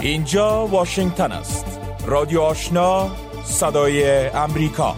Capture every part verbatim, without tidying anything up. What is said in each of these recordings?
اینجا واشنگتن است. رادیو آشنا، صدای امریکا.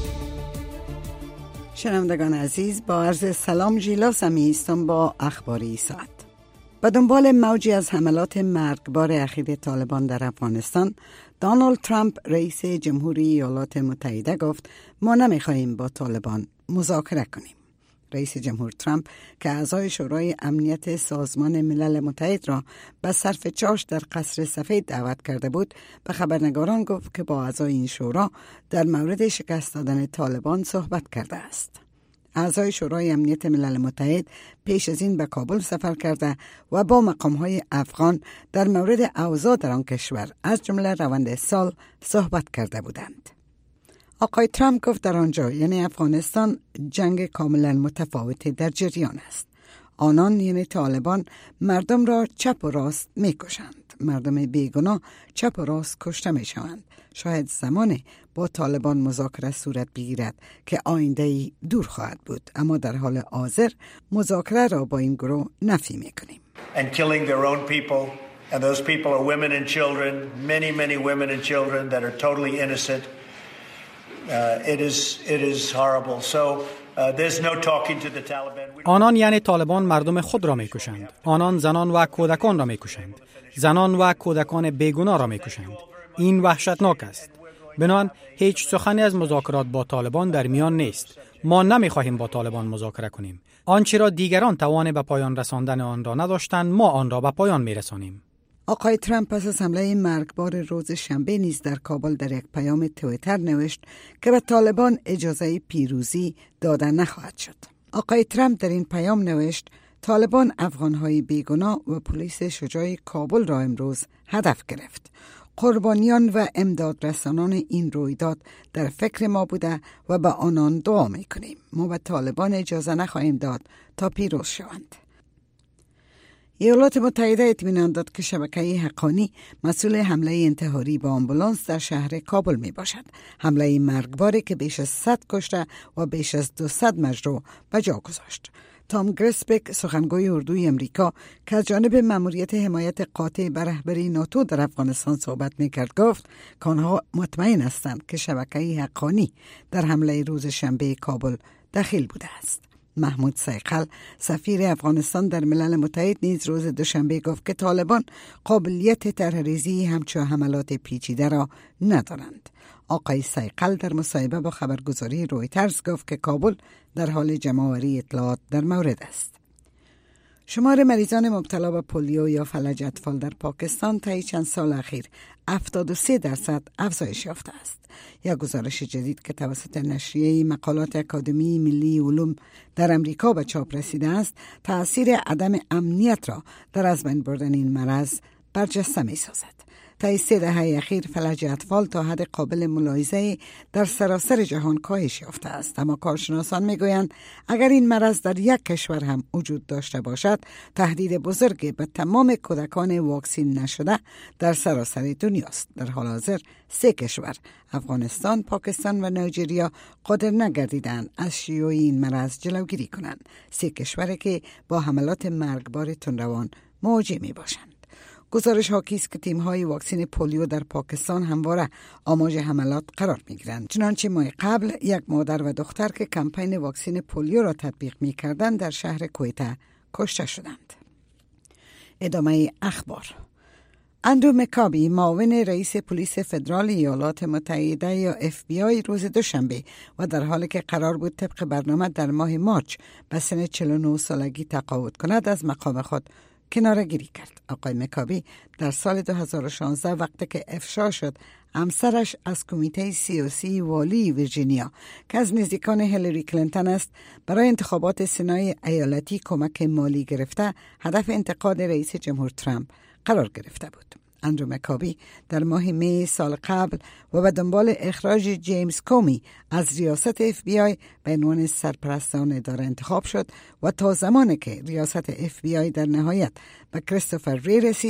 شنوندگان عزیز، با عرض سلام ژیلا سمی هستم با اخباری ساعت. به دنبال موجی از حملات مرگبار اخیر طالبان در افغانستان، دونالد ترامپ رئیس جمهوری ایالات متحده گفت ما نمیخواهیم با طالبان مذاکره کنیم. رئیس جمهور ترامپ که اعضای شورای امنیت سازمان ملل متحد را به صرف چاش در قصر سفید دعوت کرده بود، به خبرنگاران گفت که با اعضای این شورا در مورد شکست دادن طالبان صحبت کرده است. اعضای شورای امنیت ملل متحد پیش از این به کابل سفر کرده و با مقام‌های افغان در مورد اوضاع در آن کشور از جمله روند سال صحبت کرده بودند. آقای ترامپ گفت در آنجا یعنی افغانستان جنگ کاملا متفاوتی در جریان است. آنان یعنی طالبان مردم را چپ و راست می کشند. مردم بیگناه چپ و راست کشته می شوند. شاید زمانی با طالبان مذاکره صورت بگیرد که آینده‌ای دور خواهد بود، اما در حال حاضر مذاکره را با این گروه نفی می کنیم. And killing their own people, and those people are women and children, many many women and children that are totally innocent. Uh, it is it is horrible. So uh, there's no talking to the Taliban. آنان یعنی طالبان مردم خود را میکشند. آنان زنان و کودکان را میکشند. زنان و کودکان بیگناه را میکشند. این وحشتناک است. بنابراین هیچ سخنی از مذاکرات با طالبان در میان نیست. ما نمیخواهیم با طالبان مذاکره کنیم. آنچه را دیگران توان به پایان رساندن آن را نداشتند، ما آن را به پایان میرسانیم. آقای ترامپ پس از حمله مرگبار روز شنبه نیز در کابل در یک پیام توییتر نوشت که به طالبان اجازه پیروزی داده نخواهد شد. آقای ترامپ در این پیام نوشت طالبان افغانهای بیگناه و پلیس شجاع کابل را امروز هدف گرفت. قربانیان و امدادرسانان این رویداد در فکر ما بوده و به آنان دعا میکنیم. ما به طالبان اجازه نخواهیم داد تا پیروز شوند. ایالات متحده اطمینان داد که شبکه حقانی مسئول حمله انتحاری با آمبولانس در شهر کابل می باشد. حمله مرگباری که بیش از صد کشته و بیش از دویست مجروح به جا گذاشت. تام گریسبک، سخنگوی اردوی امریکا که از جانب مأموریت حمایت قاطع بر رهبری ناتو در افغانستان صحبت می‌کرد، گفت که آنها مطمئن هستند که شبکه حقانی در حمله روز شنبه کابل دخیل بوده است. محمود سیقل، سفیر افغانستان در ملل متحد، نیز روز دوشنبه گفت که طالبان قابلیت طرح‌ریزی همچون حملات پیچیده را ندارند. آقای سیقل در مصاحبه با خبرگزاری رویترز گفت که کابل در حال جمع‌آوری اطلاعات در مورد است. شمار مریضان مبتلا به پولیو یا فلج اطفال در پاکستان طی چند سال اخیر هفتاد و سه درصد افزایش یافته است. یک گزارش جدید که توسط نشریه مقالات اکادمی ملی علوم در امریکا به چاپ رسیده است، تأثیر عدم امنیت را در از بین بردن این مرض برجسته می سازد. طی سه دهه اخیر فلج اطفال تا حد قابل ملاحظه در سراسر جهان کاهش یافته است، اما کارشناسان میگویند اگر این مرض در یک کشور هم وجود داشته باشد، تهدید بزرگی به تمام کودکان واکسین نشده در سراسر دنیاست. در حال حاضر سه کشور، افغانستان، پاکستان و نایجریا، قادر نگردیدند از شیوع این مرض جلوگیری کنند. سه کشوری که با حملات مرگبار تندروان مواجه می باشند. گزارش حاکی است که تیم‌های واکسن پولیو در پاکستان همواره آماج حملات قرار می‌گیرند. چنانچه ماه قبل یک مادر و دختر که کمپین واکسن پولیو را تطبیق می‌کردند در شهر کویته کشته شدند. ادامه اخبار. اندرو مکابی، معاون رئیس پلیس فدرال ایالات متحده یا اف بی آی، روز دوشنبه و در حالی که قرار بود طبق برنامه در ماه مارچ به سن چهل و نه سالگی تقاعد کند، از مقام خود کناره گیری کرد. آقای مکابی در سال دو هزار و شانزده وقتی که افشا شد همسرش از کمیته سیاسی والی ویرجینیا که از نزدیکان هیلاری کلینتون است برای انتخابات سنای ایالتی کمک مالی گرفته، هدف انتقاد رئیس جمهور ترامپ قرار گرفته بود. اندرو مکابی در ماه می سال قبل و به دنبال اخراج جیمز کومی از ریاست اف بی آی به عنوان سرپرستان اداره انتخاب شد و تا زمانی که ریاست اف بی آی در نهایت به کریستوفر ری رسید،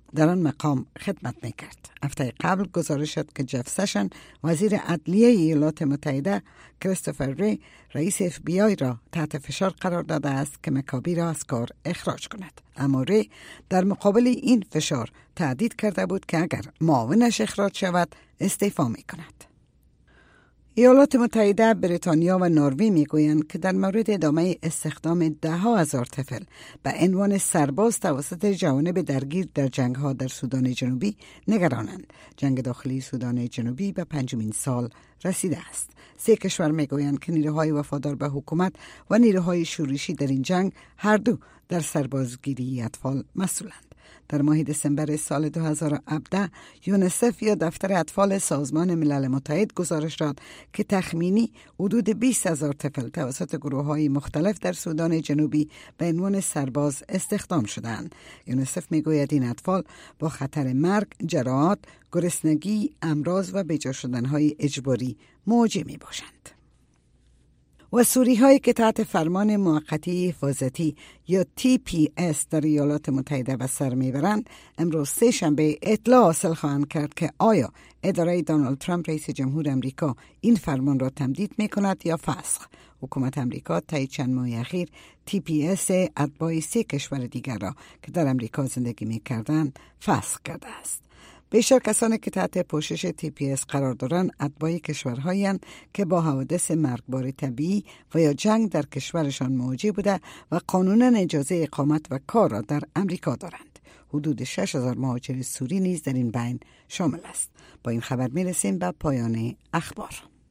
در آن مقام خدمت میکرد. هفته قبل گزارش شد که جف سشن وزیر عدلیه ایالات متحده کریستوفر ری رئیس اف بی آی را تحت فشار قرار داده است که مکابی را از کار اخراج کند. اما ری در مقابل این فشار تهدید کرده بود که اگر معاونش اخراج شود استعفا میکند. ایالات متحده، بریتانیا و نروژ میگویند که در مورد ادامه استخدام ده ها هزار طفل به عنوان سرباز توسط جوانب درگیر در جنگ ها در سودان جنوبی نگرانند. جنگ داخلی سودان جنوبی به پنجمین سال رسیده است. سه کشور میگویند که نیروهای وفادار به حکومت و نیروهای شورشی در این جنگ هر دو در سربازگیری اطفال مسئولند. در ماه دسامبر سال دو هزار و هفده یونیسف یا دفتر اطفال سازمان ملل متحد گزارش داد که تخمینی حدود بیست هزار طفل توسط گروه‌های مختلف در سودان جنوبی به عنوان سرباز استخدام شدند. یونیسف میگوید این اطفال با خطر مرگ، جراحات، گرسنگی، امراض و بیجا شدن‌های اجباری مواجه میباشند. و سوری هایی که تحت فرمان موقتی حفاظتی یا تی پی اس در ایالات متحده به سر میبرند امروز سه شنبه اطلاع حاصل خواهند کرد که آیا اداره دونالد ترامپ رئیس جمهور امریکا این فرمان را تمدید میکند یا فسخ. حکومت امریکا طی چند ماه اخیر تی پی اس اتباع سه کشور دیگر را که در امریکا زندگی میکردند فسخ کرده است. بیشتر کسانی که تحت پوشش تی پی اس قرار دارند اتباع کشورهایی هستند که با حوادث مرگبار طبیعی و یا جنگ در کشورشان مواجه بوده و قانونا اجازه اقامت و کار را در امریکا دارند. حدود شش هزار مهاجر سوری نیز در این بین شامل است. با این خبر میرسیم به پایان اخبار.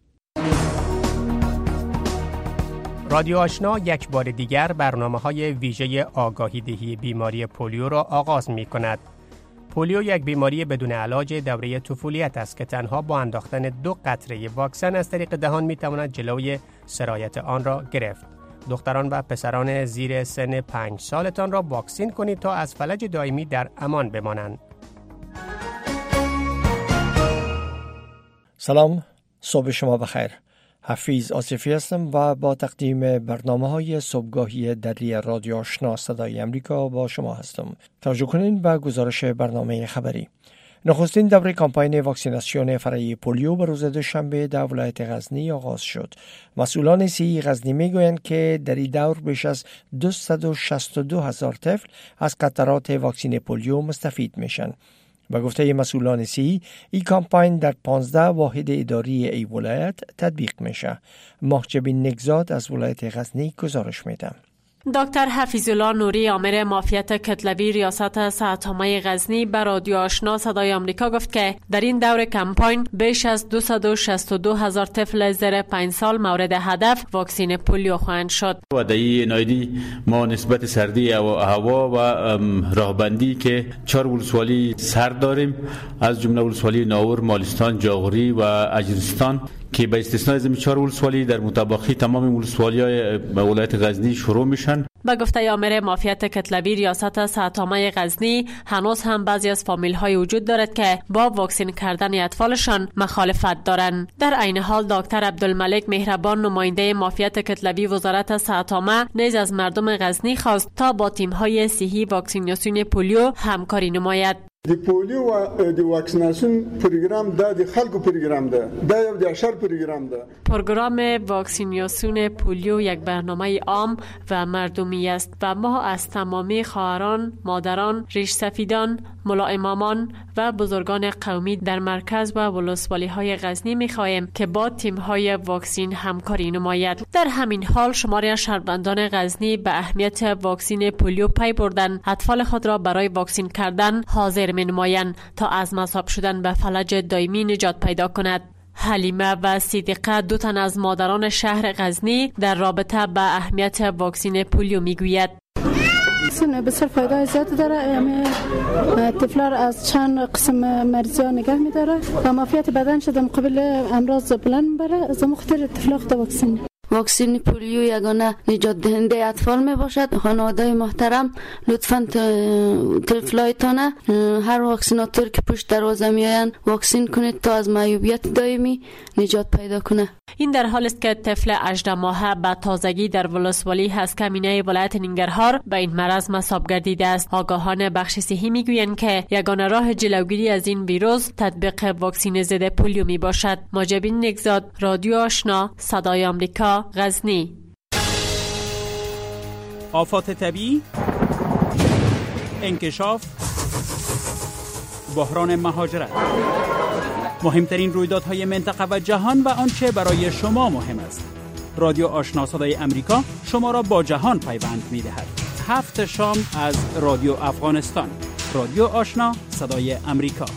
رادیو آشنا یک بار دیگر برنامه‌های ویژه آگاهی دهی بیماری پولیو را آغاز می‌کند. پولیو یک بیماری بدون علاج دوره طفولیت است که تنها با انداختن دو قطره واکسن از طریق دهان می‌تواند جلوی سرایت آن را گرفت. دختران و پسران زیر سن پنج سالتان را واکسین کنید تا از فلج دائمی در امان بمانند. سلام، صبح شما بخیر. حفیظ آصفی هستم و با تقدیم برنامه‌های صبحگاهی دری رادیو آشنا صدای امریکا با شما هستم. توجه کنین به گزارش برنامه خبری. نخستین دوره کمپاین واکسیناسیون فرعی پولیو به روز دوشنبه در ولایت غزنی آغاز شد. مسئولان صحی غزنی میگویند که در این دور بیش از دویست و شصت و دو هزار طفل از قطرات واکسین پولیو مستفید میشن. به گفته مسئولان صحی، این کمپاین در پانزده واحد اداری ای ولایت تطبیق میشه. محجب نگزاد از ولایت غزنی گزارش میده. دکتر حفیظالله نوری آمر معافیت کتلوی ریاست صحت‌عامه غزنی به رادیو آشنا صدای آمریکا گفت که در این دور کمپاین بیش از دویست و شصت و دو هزار طفل زیر پنج سال مورد هدف واکسین پولیو خواهند شد. و در این نایدی ما نسبت سردی هوا و راهبندی که چهار ولسوالی سرد داریم، از جمله ولسوالی ناور، مالستان، جاغوری و اجرستان که به استثنای از این چهار ولسوالی در مطابقی تمام ولسوالی‌های ولایت غزنی شروع میشن. به گفته آمر معافیت کتلوی ریاست صحت‌عامه غزنی، هنوز هم بعضی از فامیل‌های وجود دارد که با واکسین کردن اطفالشان مخالفت دارند. در عین حال دکتر عبدالملک مهربان نماینده معافیت کتلوی وزارت صحت‌عامه نیز از مردم غزنی خواست تا با تیم‌های صحی واکسیناسیون پولیو همکاری نماید. د پولیو و د واکسیناسیون پروگرام دا د خلکو پروگرام ده، دا یو د اشر پروگرام ده. پروگرام واکسیناسیون پولیو یک برنامه عام و مردمی است و ما از تمامی خواهران، مادران، ریش سفیدان، ملا امامان و بزرگان قومی در مرکز و ولسوالی‌های غزنی می‌خواهیم که با تیم‌های واکسین همکاری نماید. در همین حال شماری از شهروندان غزنی به اهمیت واکسین پولیو پی بردن، اطفال خود را برای واکسین کردن حاضر می‌نمایند تا از مصاب شدن به فلج دائمی نجات پیدا کند. حلیمه و صدیقه دو تن از مادران شهر غزنی در رابطه به اهمیت واکسین پولیو میگوید. واکسن بسیار فایده زیاد داره. یعنی طفلار از چند قسم مرزی نگه می‌داره و معافیت بدن شده مقابل امراض بلند بره. از مختلف طفلا خود واکسن. واکسن پولیو یگانه نجات دهنده اطفال می باشد. خانواده محترم لطفاً طفلایتان هر واکسیناتور که پشت دروازه میآیند واکسین کنید تا از معیوبیت دائمی نجات پیدا کنه. این در حال است که طفل هجده ماهه به تازگی در ولسوالی هسکمینه ولایت ننگرهار به این مرض مصاب گردیده است. آگاهان بخش صحی میگویند که یگانه راه جلوگیری از این ویروس تطبیق واکسن ضد پولیو می باشد. ماجبین نگزاد، رادیو آشنا، صدای آمریکا، غزنی. آفات طبیعی، انکشاف، بحران مهاجرت، مهمترین رویدادهای منطقه و جهان و آنچه برای شما مهم است. رادیو آشنا صدای امریکا شما را با جهان پیوند می‌دهد. هفت شام از رادیو افغانستان. رادیو آشنا صدای امریکا.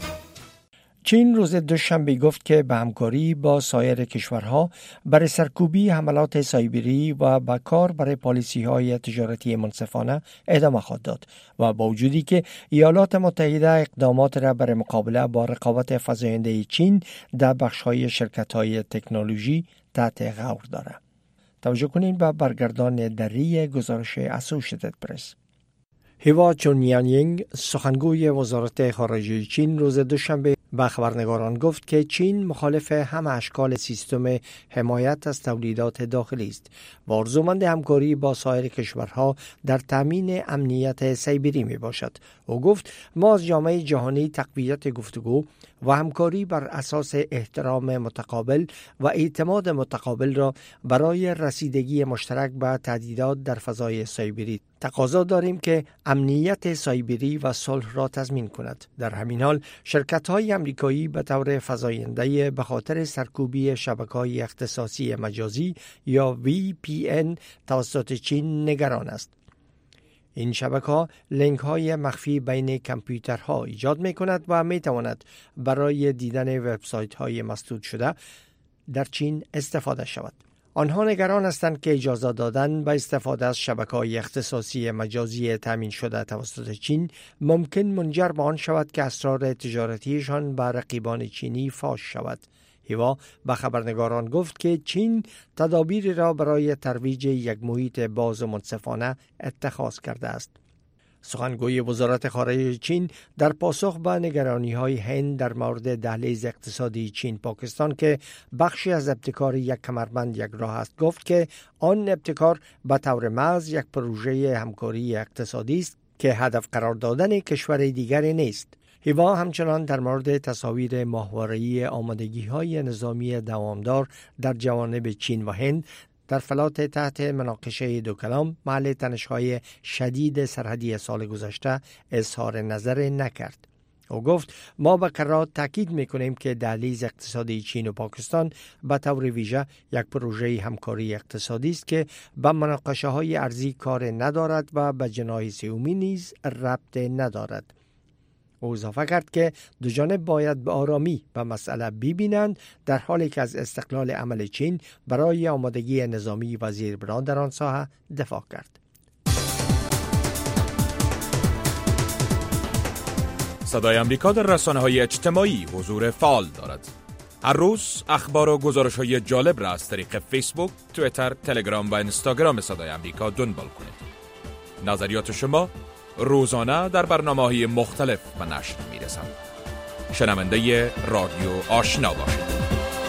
چین روز دوشنبه گفت که به همکاری با سایر کشورها برای سرکوبی حملات سایبری و با کار برای پالیسی‌های تجارتی منصفانه ادامه خواهد داد و با وجودی که ایالات متحده اقدامات را برای مقابله با رقابت فزاینده چین در بخش‌های شرکت‌های تکنولوژی تحت غور دارد. توجه کنین به برگردان دری گزارش اسوشیتد پرس. هوا چونیانینگ سخنگوی وزارت خارجه چین روز دوشنبه به خبرنگاران گفت که چین مخالف همه اشکال سیستم حمایت از تولیدات داخلی است و آرزومند همکاری با سایر کشورها در تامین امنیت سایبری می باشد. او گفت ما از جامعه جهانی تقویت گفتگو و همکاری بر اساس احترام متقابل و اعتماد متقابل را برای رسیدگی مشترک به تهدیدات در فضای سایبری تقاضا داریم که امنیت سایبری و صلح را تضمین کند. در همین حال شرکت‌های امریکایی به طور فزاینده به خاطر سرکوبی شبکه‌های اختصاصی مجازی یا وی پی ان توسط چین نگران است. این شبکه‌ها لینک‌های مخفی بین کامپیوترها ایجاد می‌کند و می‌تواند برای دیدن وبسایت‌های مسدود شده در چین استفاده شود. آنها نگران هستند که اجازه دادن به استفاده از شبکه‌های اختصاصی مجازی تامین شده توسط چین ممکن منجر به آن شود که اسرار تجارتیشان به رقیبان چینی فاش شود. هوا به خبرنگاران گفت که چین تدابیری را برای ترویج یک محیط باز و منصفانه اتخاذ کرده است. سخنگوی وزارت خارجه چین در پاسخ به نگرانی‌های هند در مورد دهلیز اقتصادی چین پاکستان که بخشی از ابتکار یک کمربند یک راه است گفت که آن ابتکار به طور محض یک پروژه همکاری اقتصادی است که هدف قرار دادن کشور دیگری نیست. هوا همچنان در مورد تصاویر ماهواره‌ای آمادگی‌های نظامی دوامدار در جوانب چین و هند در فلات تحت مناقشه دو کلام محل تنش‌های شدید سرحدی سال گذشته اظهار نظر نکرد. او گفت ما به کرات تاکید می‌کنیم که دهلیز اقتصادی چین و پاکستان به طور ویژه یک پروژه همکاری اقتصادی است که به مناقشه‌های ارضی کار ندارد و به جناح سیومی نیز ربط ندارد. او اضافه کرد که دو جانب باید به آرامی به مسئله ببینند در حالی که از استقلال عمل چین برای آمادگی نظامی و زیربنا در آن ساحه دفاع کرد. صدای امریکا در رسانه‌های اجتماعی حضور فعال دارد. هر روز اخبار و گزارش‌های جالب را از طریق فیسبوک، توییتر، تلگرام و اینستاگرام صدای امریکا دنبال کنید. نظریات شما روزانه در برنامه‌های مختلف به نشر می‌رسند. شنونده رادیو آشنا باشید.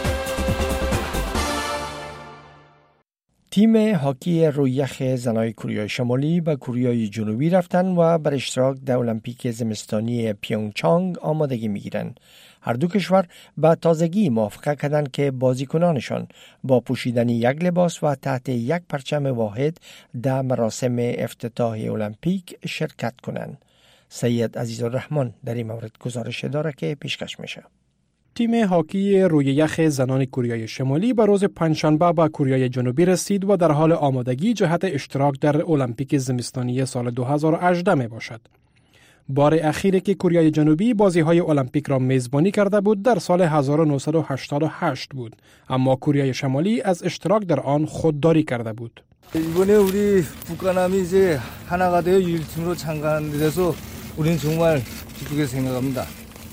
تیم هاکی روی یخ زنای کره شمالی به کره جنوبی رفتن و بر اشتراک در المپیک زمستانی پیونگچانگ آمادگی می‌گیرند. هر دو کشور به تازگی موافقه کردند که بازیکنانشان با پوشیدن یک لباس و تحت یک پرچم واحد در مراسم افتتاح المپیک شرکت کنند. سید عزیزالرحمن در این مورد گزارش داره که پیشکش میشه. تیم هاکی روی یخ زنان کره شمالی به روز پنجشنبه به کره جنوبی رسید و در حال آمادگی جهت اشتراک در المپیک زمستانی سال دو هزار و هجده می باشد. بار اخیری که کره جنوبی بازی‌های المپیک را میزبانی کرده بود در سال هزار و نهصد و هشتاد و هشت بود، اما کره شمالی از اشتراک در آن خودداری کرده بود. 이번에 우리 북한함이 이제 하나가 되어 유일팀으로 참가하는 데서 우리는 정말 기쁘게 생각합니다.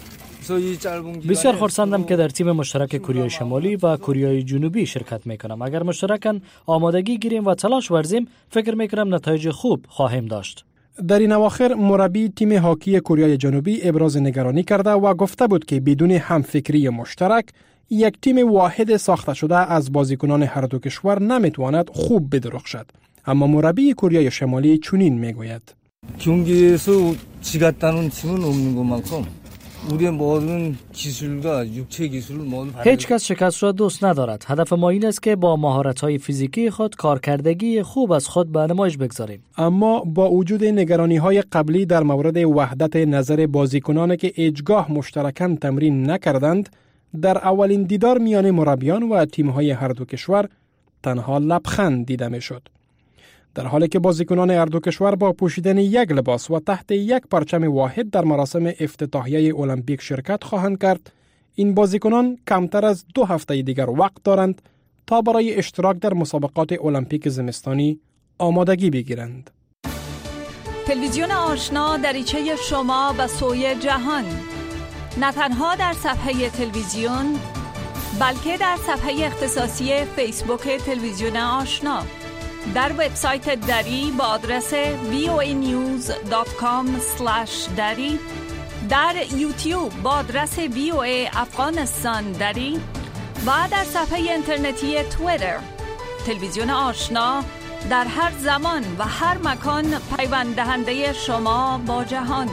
بسیار خرسندم که در تیم مشترک کره شمالی و کره جنوبی شرکت میکنم. اگر مشترکاً آمادگی گیریم و تلاش ورزیم، فکر میکنم نتایج خوب خواهیم داشت. در این اواخر مربی تیم هاکی کره جنوبی ابراز نگرانی کرده و گفته بود که بدون همفکری مشترک یک تیم واحد ساخته شده از بازیکنان هر دو کشور نمیتواند خوب بدرخشد. اما مربی کره شمالی چنین میگوید: 경기에서 지갔다는 팀은 없는 것만큼 우리의 모든 기술과 육체 기술을 모두 هیچ کس شکست را دوست ندارد. هدف ما این است که با مهارت‌های فیزیکی خود کارکردگی خوب از خود به نمایش بگذاریم. اما با وجود نگرانی‌های قبلی در مورد وحدت نظر بازیکنان که هیچگاه مشترکاً تمرین نکردند، در اولین دیدار میان مربیان و تیم‌های هر دو کشور تنها لبخند دیده می‌شد. در حالی که بازیکنان هر دو کشور با پوشیدن یک لباس و تحت یک پرچم واحد در مراسم افتتاحیه المپیک شرکت خواهند کرد، این بازیکنان کمتر از دو هفته دیگر وقت دارند تا برای اشتراک در مسابقات المپیک زمستانی آمادگی بگیرند. تلویزیون آشنا دریچه شما به سوی جهان، نه تنها در صفحه تلویزیون بلکه در صفحه اختصاصی فیسبوک تلویزیون آشنا، در وبسایت دری با آدرس وی او ای نیوز دات کام اسلش دری، در یوتیوب با آدرس وی او ای افغانستان دری و در صفحه اینترنتی توییتر. تلویزیون آشنا در هر زمان و هر مکان پیوند دهنده شما با جهان.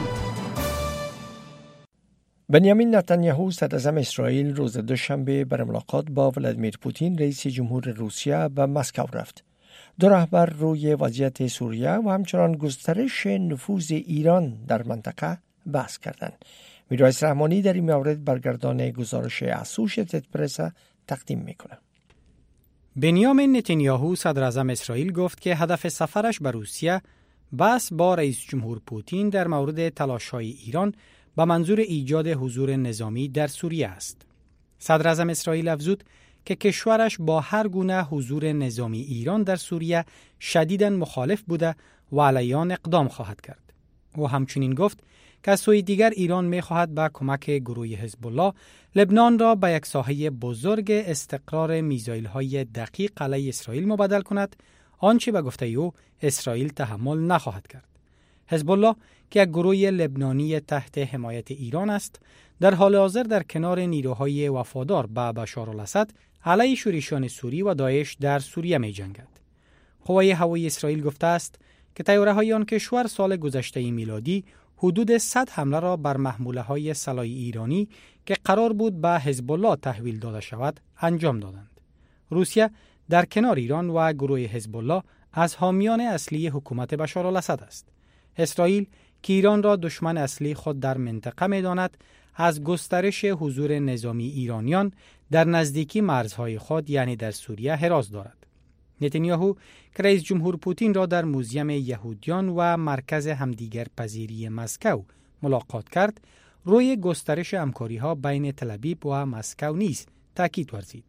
بنیامین نتانیاهو صدراعظم اسرائیل روز دوشنبه برای ملاقات با ولادیمیر پوتین رئیس جمهور روسیه به مسکو رفت. دو رهبر روی وضعیت سوریه و همچنان گسترش نفوذ ایران در منطقه بحث کردند. میرواعظ رحمانی در این مورد برگردان گزارش اسوشییتد پرس تقدیم میکنه. بنیامین نتانیاهو صدراعظم اسرائیل گفت که هدف سفرش به روسیه بحث با رئیس جمهور پوتین در مورد تلاش‌های ایران به منظور ایجاد حضور نظامی در سوریه است. صدراعظم اسرائیل افزود که کشورش با هر گونه حضور نظامی ایران در سوریه شدیداً مخالف بوده و علیه آن اقدام خواهد کرد. او همچنین گفت که از سوی دیگر ایران می‌خواهد با کمک گروه حزب الله لبنان را به یک ساحه بزرگ استقرار میزایل‌های دقیق علیه اسرائیل مبادل کند، آنچه به گفته او اسرائیل تحمل نخواهد کرد. حزب الله که یک گروه لبنانی تحت حمایت ایران است، در حال حاضر در کنار نیروهای وفادار به بشار الاسد علیه شورشیان سوری و داعش در سوریه می جنگد. قوای هوایی اسرائیل گفته است که طیاره‌های آن کشور سال گذشته میلادی حدود صد حمله را بر محموله‌های سلاح ایرانی که قرار بود به حزب الله تحویل داده شود انجام دادند. روسیه در کنار ایران و گروه حزب الله از حامیان اصلی حکومت بشار الاسد است. اسرائیل که ایران را دشمن اصلی خود در منطقه می‌داند، از گسترش حضور نظامی ایرانیان در نزدیکی مرزهای خود یعنی در سوریه حراس دارد. نتانیاهو که رئیس جمهور پوتین را در موزیم یهودیان و مرکز همدیگر پذیری مسکو ملاقات کرد، روی گسترش همکاری‌ها بین تل آویو و مسکو نیز تاکید ورزید.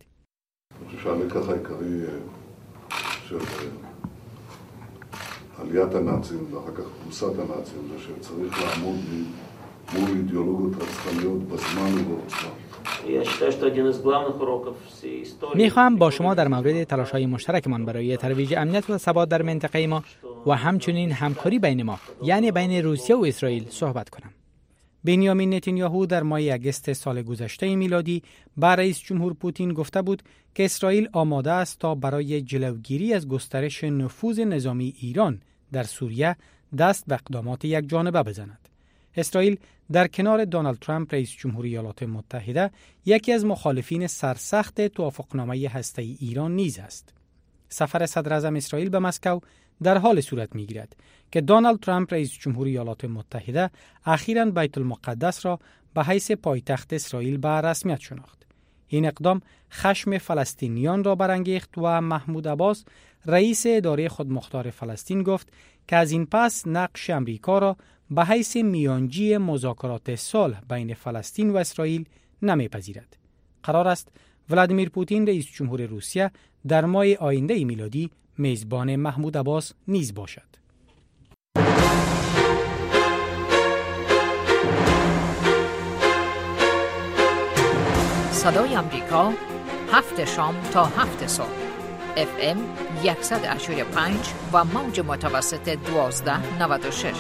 עליית הנאצים ואחר כך תבוסת הנאצים זה שצריך לעמוד מול אידיאולוגיות רצחניות בזמן ובעוצמה. میخواهم با شما در مورد تلاش‌های مشترکمان برای ترویج امنیت و ثبات در منطقه ما و همچنین همکاری بین ما یعنی بین روسیه و اسرائیل صحبت کنم. بنیامین نتانیاهو در ماه اگست سال گذشته میلادی با رئیس جمهور پوتین گفته بود که اسرائیل آماده است تا برای جلوگیری از گسترش نفوذ نظامی ایران در سوریه دست به اقدامات یک جانبه بزند. اسرائیل در کنار دونالد ترامپ رئیس جمهوری ایالات متحده یکی از مخالفین سرسخت توافقنامه هسته‌ای ایران نیز است. سفر صدراعظم اسرائیل به مسکو در حال صورت می‌گیرد که دونالد ترامپ رئیس جمهوری ایالات متحده اخیراً بیت المقدس را به حیث پایتخت اسرائیل به رسمیت شناخت. این اقدام خشم فلسطینیان را برانگیخت و محمود عباس رئیس اداره خودمختار فلسطین گفت که از این پس نقش امریکا را به حیث میانجی مذاکرات صلح بین فلسطین و اسرائیل نمیپذیرد. قرار است ولادیمیر پوتین رئیس جمهور روسیه در ماه آینده میلادی میزبان محمود عباس نیز باشد. صدای امریکا هفت شام تا هفت صبح اف ام صد و هشتاد و پنج و موج متوسط دوازده نود و شش.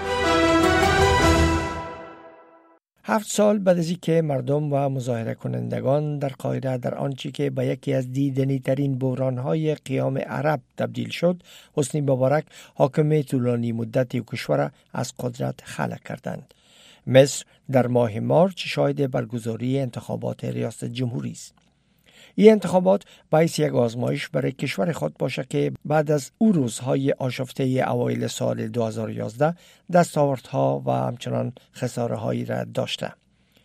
هفت سال بعد از اینکه مردم و مظاهره کنندگان در قاهره در آنچه که به یکی از دیدنی ترین بحران‌های قیام عرب تبدیل شد، حسنی مبارک حاکم طولانی مدتی کشور از قدرت خلع کردند. مصر در ماه مارچ شاهد برگزاری انتخابات ریاست جمهوری است. این انتخابات باعث یک آزمایش برای کشور خود باشه که بعد از او روزهای آشفته اوایل سال دو هزار و یازده دستاوردها و همچنان خساره‌هایی را داشته.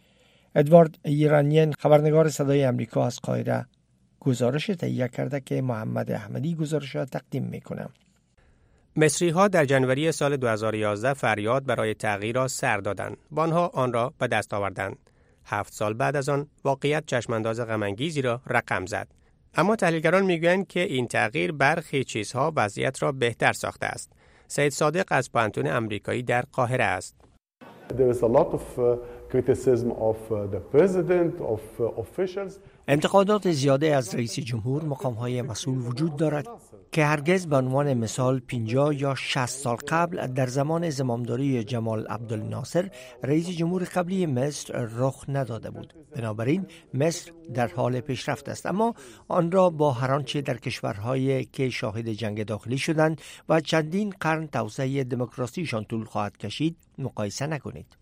ادوارد ایرانیان خبرنگار صدای امریکا از قاهره گزارش تهیه کرده که محمد احمدی گزارش را تقدیم میکنه. مصری ها در جنوری سال دو هزار و یازده فریاد برای تغییر را سر دادند و آنها آن را به دست آوردند. هفت سال بعد از آن واقعیت چشمانداز غم‌انگیزی را رقم زد. اما تحلیلگران میگویند که این تغییر برخی چیزها وضعیت را بهتر ساخته است. سید صادق از پانتون امریکایی در قاهره است. There is a lot of uh, criticism of uh, the president, of uh, officials. انتقادات زیاده از رئیس جمهور مقام‌های مسئول وجود دارد که هرگز به عنوان مثال پنجاه یا شصت سال قبل در زمان زمامداری جمال عبدالناصر رئیس جمهور قبلی مصر رخ نداده بود. بنابراین مصر در حال پیشرفت است، اما آن را با هر آنچه در کشورهایی که شاهد جنگ داخلی شدند و چندین قرن توسعه دموکراسیشان طول خواهد کشید مقایسه نکنید.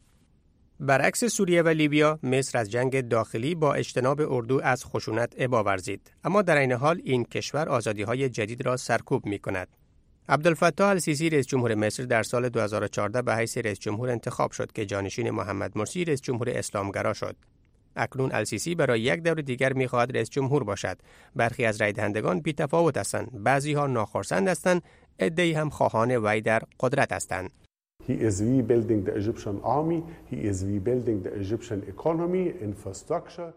برعکس سوریه و لیبیا، مصر از جنگ داخلی با اجتناب اردو از خشونت ابا ورزید، اما در این حال این کشور آزادی‌های جدید را سرکوب می‌کند. عبدالفتاح السیسی رئیس جمهور مصر در سال دو هزار و چهارده به حیث رئیس جمهور انتخاب شد که جانشین محمد مرسی رئیس جمهور اسلامگرا شد. اکنون السیسی برای یک دور دیگر می‌خواهد رئیس جمهور باشد. برخی از رای دهندگان بی‌تفاوت هستند، بعضی‌ها ناخرسند هستند، عده‌ای هم خواهان وی در قدرت هستند. He is rebuilding the Egyptian army. He is rebuilding the Egyptian economy, infrastructure.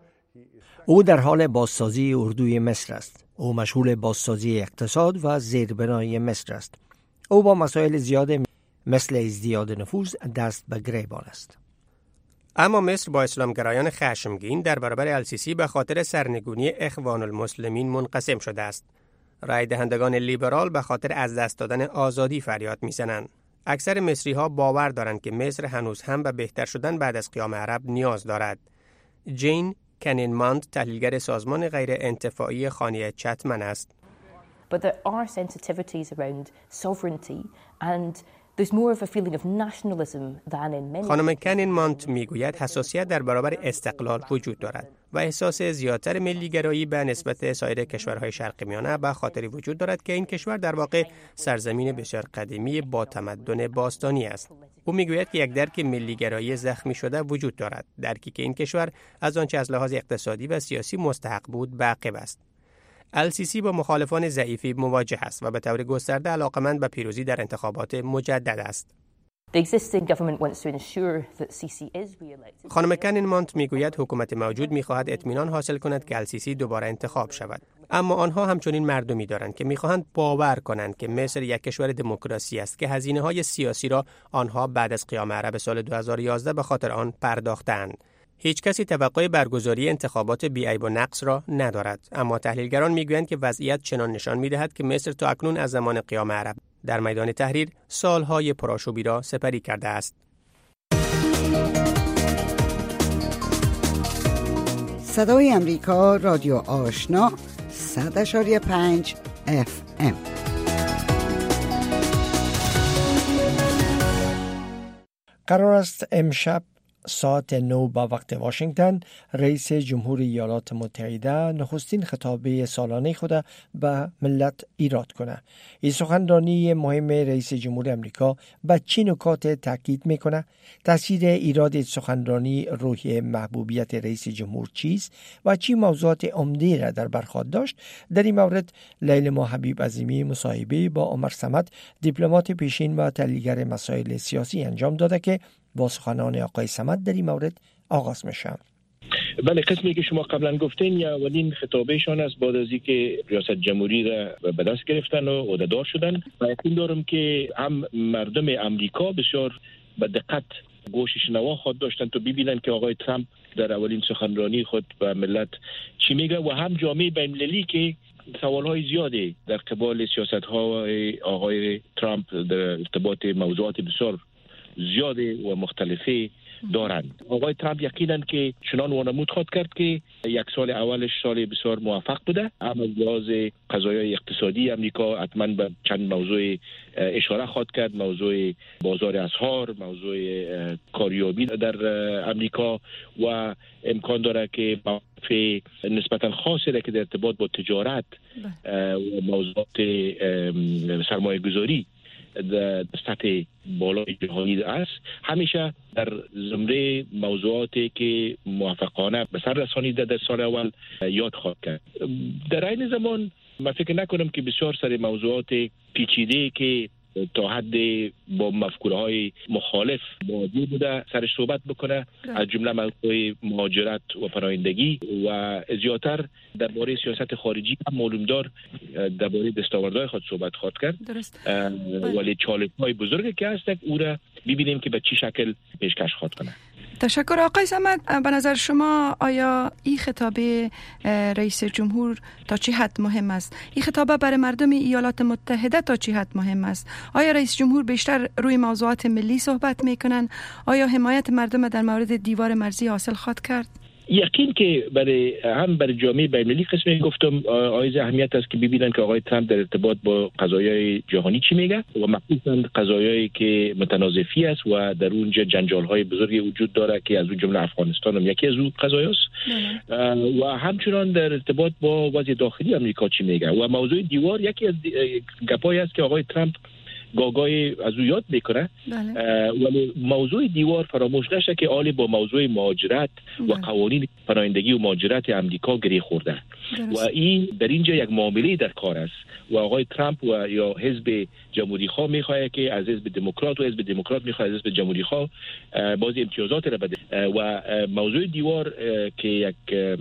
او در حال بازسازی اردوی مصر است. او مشغول بازسازی اقتصاد و زیربنای مصر است. او با مسائل زیاده مثل ازدیاد نفوذ دست به گریبان است. اما مصر با اسلامگرایان خشمگین در برابر السیسی به خاطر سرنگونی اخوان المسلمین منقسم شده است. رای دهندگان لیبرال به خاطر از دست دادن آزادی فریاد می‌زنند. اکثر مصری ها باور دارند که مصر هنوز هم به بهتر شدن بعد از قیام عرب نیاز دارد. جین کنینماند تحلیلگر سازمان غیر انتفاعی خانه چتمن است. But there are sensitivities around sovereignty and there's more of a feeling of nationalism than in many. خانم کنینماند میگوید حساسیت در برابر استقلال وجود دارد و احساس زیادتر ملیگرایی به نسبت سایر کشورهای شرق میانه به خاطر وجود دارد که این کشور در واقع سرزمین بسیار قدیمی با تمدن باستانی است. او میگوید که یک درک ملیگرایی زخمی شده وجود دارد، درکی که این کشور از آنچه از لحاظ اقتصادی و سیاسی مستحق بود به عقب است. السیسی با مخالفان ضعیفی مواجه است و به طور گسترده علاقمند به پیروزی در انتخابات مجدد است. خانم کنینماند میگوید حکومت موجود میخواهد اطمینان حاصل کند که السیسی دوباره انتخاب شود، اما آنها همچنین مردمی دارند که میخواهند باور کنند که مصر یک کشور دموکراسی است که هزینه‌های سیاسی را آنها بعد از قیام عرب سال دو هزار و یازده به خاطر آن پرداختند. هیچ کسی توقع برگزاری انتخابات بی‌عیب و نقص را ندارد، اما تحلیلگران میگویند که وضعیت چنان نشان میدهد که مصر تا اکنون از زمان قیام عرب در میدان تحریر سالهای پرآشوبی را سپری کرده است. صدای امریکا، رادیو آشنا، صد و پنج اف ام. قرار است امشب ساعت نو با وقت واشنگتن رئیس جمهور ایالات متحده نخستین خطابه سالانه خود به ملت ایراد کنه. این سخنرانی مهم رئیس جمهور امریکا به چه نکات تاکید میکنه؟ تاثیر ایراد سخنرانی روی محبوبیت رئیس جمهور چیست و چه موضوعات عمده را در بر خواهد داشت؟ در این مورد لیلما حبیب عظیمی مصاحبه با عمر صمد دیپلمات پیشین و تحلیلگر مسائل سیاسی انجام داده که با سخنان آقای صمد در این مورد آغاز میشه. بله، قسمی که شما قبلا گفتین یا اولین خطابهشان است بعد از اینکه ریاست جمهوری را به دست گرفتن و عهدهدار شدن و یقین دارم که هم مردم امریکا بسیار به دقت گوش شنوا خود داشتن تا ببینن که آقای ترامپ در اولین سخنرانی خود به ملت چی میگه و هم جامعه بین‌المللی که سوال‌های زیادی در قبال سیاست‌های آقای ترامپ در ارتباط موضوعات بسیار زیاده و مختلفی دارند. آقای ترامپ یقینا که چنان وانمود خواهد کرد که یک سال اولش سال بسیار موفق بوده، اما از لحاظ قضایای اقتصادی امریکا حتما به چند موضوع اشاره خواهد کرد، موضوع بازار اسعار، موضوع کاریابی در امریکا و امکان داره که موضوع نسبتا خاصی را که در ارتباط با تجارت و موضوعات سرمایه گذاری در سطح بالای جهانی است همیشه در زمره موضوعاتی که موفقانه به سر رسانیده در سال اول یاد خواهد کرد. در این زمان من فکر نکنم که بسیار سر موضوعات پیچیده که تا حد با مفکورهای مخالف موجود بوده سرش صحبت بکنه، از جمله موضوع مهاجرت و پناهندگی و زیادتر درباره سیاست خارجی هم معلومدار درباره دستاوردهای خود صحبت خواهد کرد. درست. ولی چالش‌های بزرگی که هست او را ببینیم که به چه شکل پیشکش خواهد کنه. تشکر آقای صمد. به نظر شما آیا این خطاب رئیس جمهور تا چه حد مهم است؟ این خطاب برای مردم ایالات متحده تا چه حد مهم است؟ آیا رئیس جمهور بیشتر روی موضوعات ملی صحبت میکنن؟ آیا حمایت مردم در مورد دیوار مرزی حاصل خواهد کرد؟ یقین که برای هم برای جامعه بین‌المللی قسمی گفتم آیز اهمیت است که ببینن که آقای ترامپ در ارتباط با قضایای جهانی چی میگه و مخصوصا قضایایی که متنازعی است و در اونجا جنجال‌های بزرگی وجود داره که از اون جمله افغانستان هم یکی از اون قضایاست و همچنان در ارتباط با وضع داخلی آمریکا چی میگه و موضوع دیوار یکی از گپایی است که آقای ترامپ گاگای از او یاد میکنه. ولی موضوع دیوار فراموش نشه که آلی با موضوع مهاجرت و قوانین پناهندگی و مهاجرت امریکا گره خورده و این در اینجا یک معامله در کار است و آقای ترامپ و یا حزب جمهوری خواه میخواد که از حزب دموکرات و حزب دموکرات میخواد از حزب جمهوری خواه باز امتیازات را بده و موضوع دیوار که یک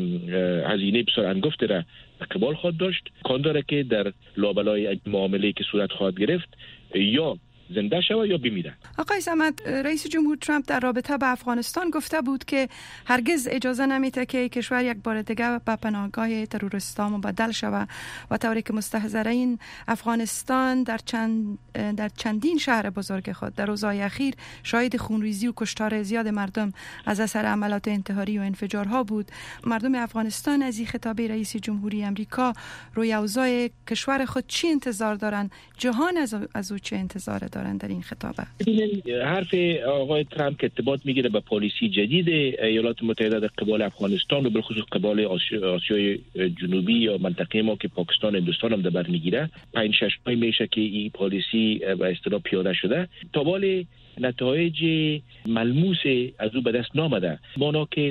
هزینه بسیار انگفت را قبال خواهد داشت کان داره که در لابلای معامله که صورت خواهد گرفت یا زنده شود یا بمیره. آقای صمد، رئیس جمهور ترامپ در رابطه به افغانستان گفته بود که هرگز اجازه نمیده که کشور یک بار دیگه به پناهگاه تروریستا مبدل شود و طوری که مستحضرین افغانستان در چند در چندین شهر بزرگ خود در روزهای اخیر شاهد خونریزی و کشتار زیاد مردم از اثر عملات انتحاری و انفجارها بود. مردم افغانستان از این خطاب رئیس جمهوری امریکا روی اوضاع کشور خود چی انتظار دارن؟ جهان از از او چه انتظار دارن در این خطابه؟ حرف آقای ترامپ که ارتباط میگیره به پالیسی جدید ایالات متحده در قبال افغانستان و بالخصوص قبال آسیای جنوبی یا منطقه ما که پاکستان و هندوستان هم در بر میگیره، پنج شش ماه میشه که این پالیسی به اصطلاح پیاده شده. تا بال نتایج ملموس از او به دست نامده، مانا که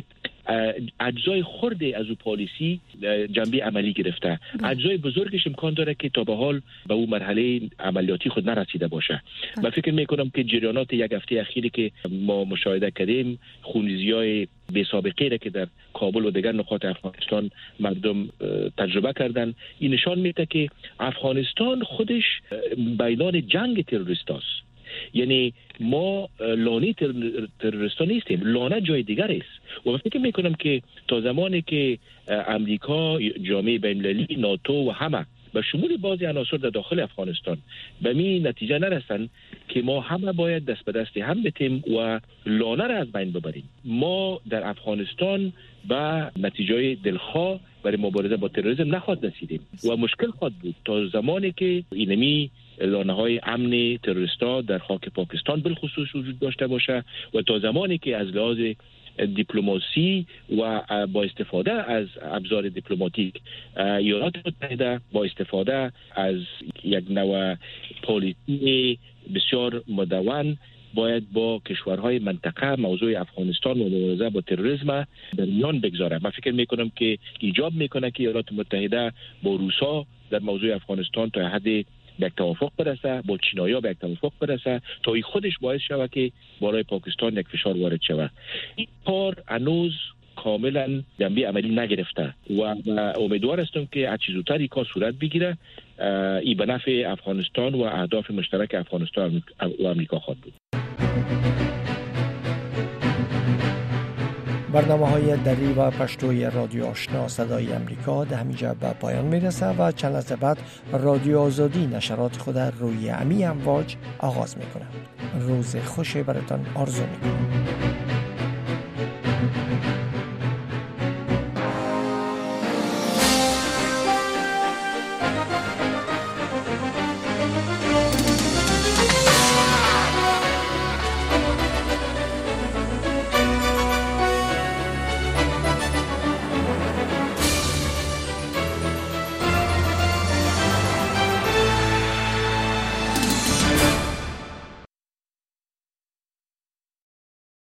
اجزای خرد از او پالیسی جنبه عملی گرفته، اجزای بزرگش امکان داره که تا به حال به اون مرحله عملیاتی خود نرسیده باشه. من فکر میکنم که جریانات یک هفته اخیری که ما مشاهده کردیم، خونریزی‌های بی سابقه را که در کابل و دیگر نقاط افغانستان مردم تجربه کردن، این نشان میده که افغانستان خودش بیان جنگ تروریست است. یعنی ما لانه تروریستان نیستیم، لانه جای دیگر است و من فکر میکنم که تا زمانی که امریکا، جامعه بین‌المللی، ناتو و همه به شمول بعضی عناصر در داخل افغانستان به می نتیجه نرسن که ما همه باید دست به دست هم بتیم و لانه را از بین ببریم، ما در افغانستان و نتیجه دلخواه برای مبارزه با تروریسم نخواهد رسیدیم و مشکل خواهد بود تا زمانی که اینمی لانه های امن تروریستا در خاک پاکستان بالخصوص وجود داشته باشه و تا زمانی که از لحاظ دیپلماسی و با استفاده از ابزار دیپلماتیک ایالات متحده با استفاده از یک نوع پالیسی بسیار مدون باید با کشورهای منطقه موضوع افغانستان و مبارزه با تروریسم در میان بگذاره. من فکر میکنم که ایجاب میکنه که ایالات متحده با روسا در موضوع افغانستان تا حد به یک توافق برسه، با چینایا به یک توافق برسه تا ای خودش باعث شود که بالای پاکستان یک فشار وارد شود. این کار هنوز کاملا جنبه عملی نگرفته و امیدوار هستم که هر چه زودتر این کار صورت بگیره. این به نفع افغانستان و اهداف مشترک افغانستان و امریکا خواهد بود. برنامه های دری و پشتوی رادیو آشنا صدای امریکا در همینجا به پایان میرسه و چند لحظه بعد رادیو آزادی نشرات خود روی امی امواج آغاز میکنه. روز خوشی براتان آرزو میکنم.